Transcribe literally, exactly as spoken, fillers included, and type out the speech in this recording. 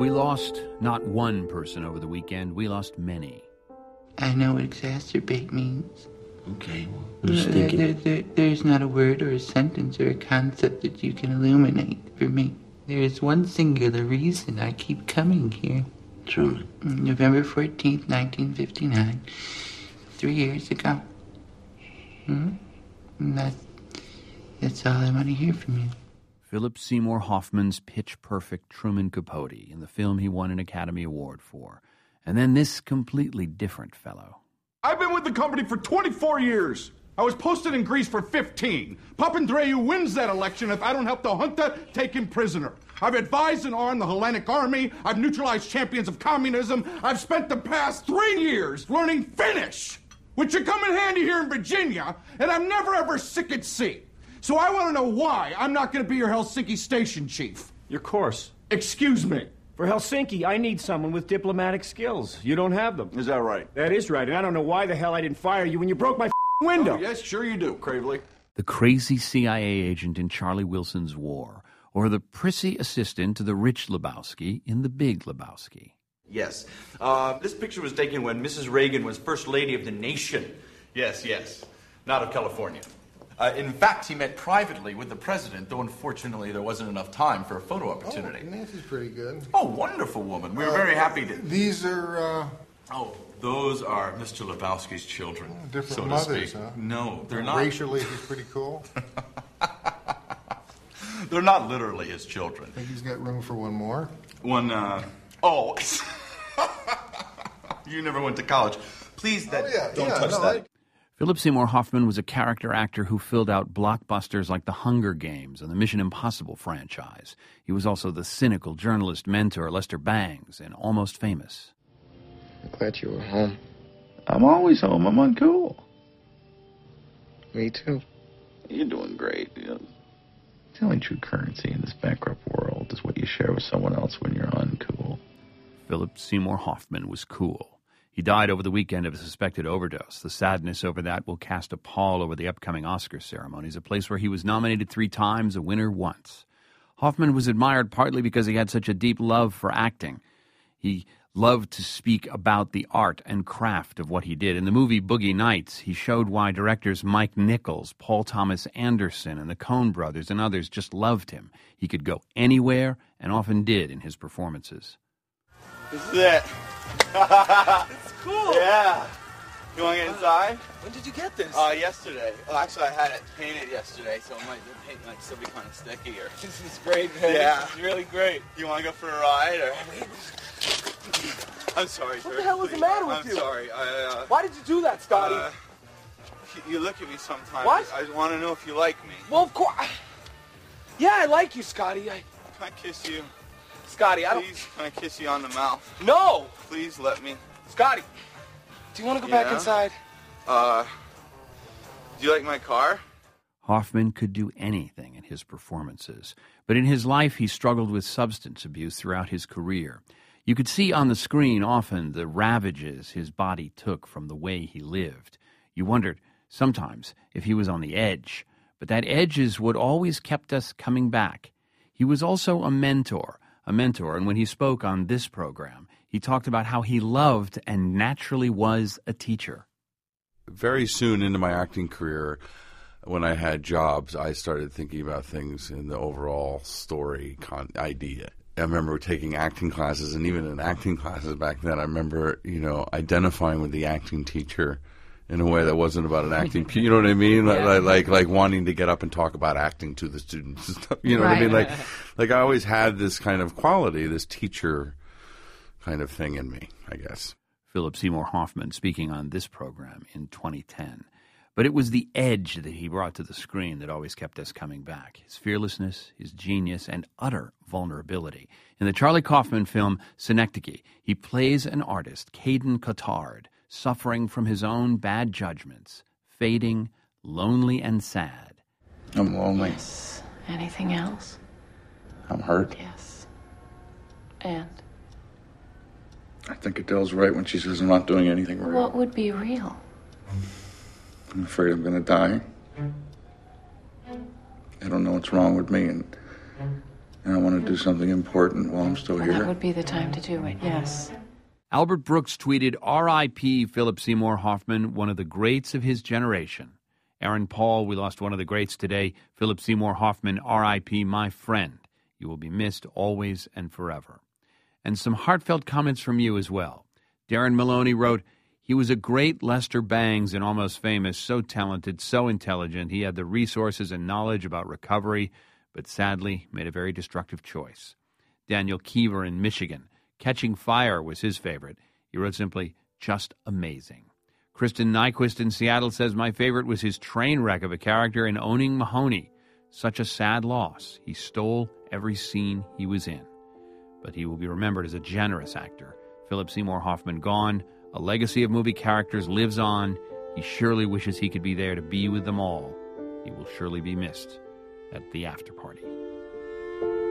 We lost not one person over the weekend, we lost many. I know what exacerbate means. Okay, well, I'm just there, thinking. there, there, there's not a word or a sentence or a concept that you can illuminate for me. There is one singular reason I keep coming here. Truman. November fourteenth, nineteen fifty-nine. Three years ago. Hmm? And that, that's all I want to hear from you. Philip Seymour Hoffman's pitch-perfect Truman Capote in the film he won an Academy Award for. And then this completely different fellow. I've been with the company for twenty-four years. I was posted in Greece for fifteen. Papandreou wins that election if I don't help the junta take him prisoner. I've advised and armed the Hellenic army. I've neutralized champions of communism. I've spent the past three years learning Finnish, which should come in handy here in Virginia, and I'm never ever sick at sea. So I want to know why I'm not going to be your Helsinki station chief. Your course. Excuse me. For Helsinki, I need someone with diplomatic skills. You don't have them. Is that right? That is right, and I don't know why the hell I didn't fire you when you broke my window. Oh, yes, sure you do, Cravely. The crazy C I A agent in Charlie Wilson's War, or the prissy assistant to the rich Lebowski in The Big Lebowski. Yes. Uh, this picture was taken when Missus Reagan was First Lady of the Nation. Yes, yes. Not of California. Uh, in fact, he met privately with the president, though unfortunately there wasn't enough time for a photo opportunity. Oh, Nancy's pretty good. Oh, wonderful woman. We were uh, very happy to... These are, uh... Oh, those are Mister Lebowski's children, oh, different so mothers, to speak. Huh? No, they're not. Racially, he's pretty cool. They're not literally his children. I think he's got room for one more. One, uh... Oh, you never went to college. Please, that... Oh, yeah, don't yeah, touch no, that. I... Philip Seymour Hoffman was a character actor who filled out blockbusters like The Hunger Games and the Mission Impossible franchise. He was also the cynical journalist mentor Lester Bangs in Almost Famous. I'm glad you were home. I'm always home. I'm uncool. Me too. You're doing great. You know, the only true currency in this bankrupt world is what you share with someone else when you're uncool. Philip Seymour Hoffman was cool. He died over the weekend of a suspected overdose. The sadness over that will cast a pall over the upcoming Oscar ceremonies, a place where he was nominated three times, a winner once. Hoffman was admired partly because he had such a deep love for acting. He loved to speak about the art and craft of what he did. In the movie Boogie Nights, he showed why directors Mike Nichols, Paul Thomas Anderson, and the Coen brothers and others just loved him. He could go anywhere and often did in his performances. This is it. It's cool. Yeah. You want to get inside? When did you get this? Uh, yesterday. Well, actually, I had it painted yesterday, so it might the paint might still be kind of sticky. Or this is great, man. Yeah, this is really great. You want to go for a ride, or? I'm sorry, what sir. The hell is the matter with I'm you? I'm sorry. I, uh, Why did you do that, Scotty? Uh, you look at me sometimes. What? I want to know if you like me. Well, of course. Yeah, I like you, Scotty. I... Can I kiss you? Scotty, I don't... Please, can I kiss you on the mouth? No! Please let me. Scotty, do you want to go yeah. back inside? Uh, do you like my car? Hoffman could do anything in his performances, but in his life he struggled with substance abuse throughout his career. You could see on the screen often the ravages his body took from the way he lived. You wondered sometimes if he was on the edge, but that edge is what always kept us coming back. He was also a mentor, a mentor, and when he spoke on this program, he talked about how he loved and naturally was a teacher. Very soon into my acting career, when I had jobs, I started thinking about things in the overall story con- idea. I remember taking acting classes, and even in acting classes back then, I remember, you know, identifying with the acting teacher in a way that wasn't about an acting, you know what I mean? Yeah. Like, like, like wanting to get up and talk about acting to the students and stuff, you know right. what I mean? Like, like I always had this kind of quality, this teacher kind of thing in me, I guess. Philip Seymour Hoffman speaking on this program in twenty ten. But it was the edge that he brought to the screen that always kept us coming back. His fearlessness, his genius, and utter vulnerability. In the Charlie Kaufman film Synecdoche, he plays an artist, Caden Cotard, suffering from his own bad judgments, fading, lonely and sad. I'm lonely. Yes. Anything else? I'm hurt. Yes. And? I think Adele's right when she says I'm not doing anything real. What would be real? I'm afraid I'm going to die. I don't know what's wrong with me, and And I want to do something important while I'm still Well, here. that would be the time to do it, yes. Albert Brooks tweeted, R I P Philip Seymour Hoffman, one of the greats of his generation. Aaron Paul, we lost one of the greats today. Philip Seymour Hoffman, R I P, my friend. You will be missed always and forever. And some heartfelt comments from you as well. Darren Maloney wrote, he was a great Lester Bangs in Almost Famous, so talented, so intelligent. He had the resources and knowledge about recovery, but sadly made a very destructive choice. Daniel Keever in Michigan. Catching Fire was his favorite. He wrote simply, just amazing. Kristen Nyquist in Seattle says, my favorite was his train wreck of a character in Owning Mahoney. Such a sad loss. He stole every scene he was in. But he will be remembered as a generous actor. Philip Seymour Hoffman gone. A legacy of movie characters lives on. He surely wishes he could be there to be with them all. He will surely be missed at the after party.